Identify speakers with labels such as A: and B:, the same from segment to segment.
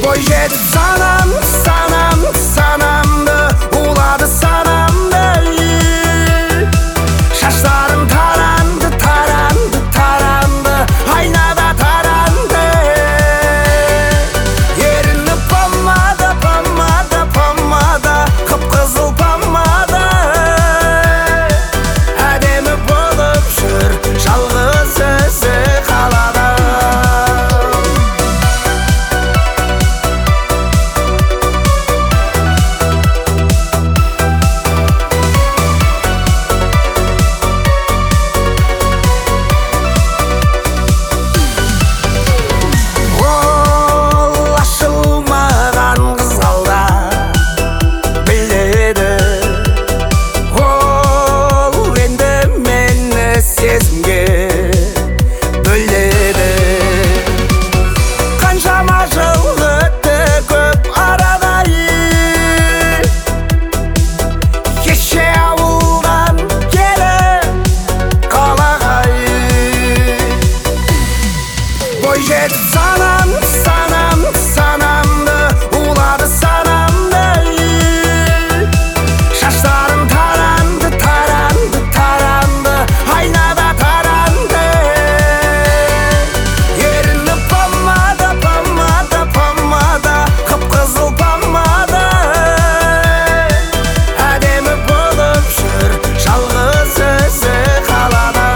A: Бойжетіп санамды улады санамды. Шаштарың таранды айнада таранды. Еріні помада қып-қызыл помада. Әдемі болып жүр жалғыз өзі қалада. Сезімге бөледі. Қаншама жыл өтті көп арадай. Кеше ауылдан келіп қалаға. Бойжетіп санамды улады санамды. Шаштарың таранды айнада таранды. Еріні помада қып-қызыл помада. Әдемі болып жүр жалғыз өзі қалада.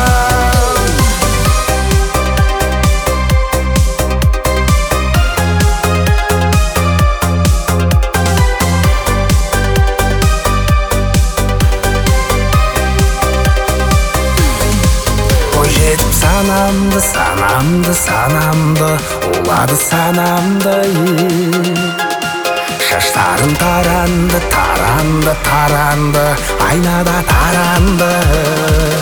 A: Бойжетіп санамды улады санамды. Шаштарың таранды айнада таранды.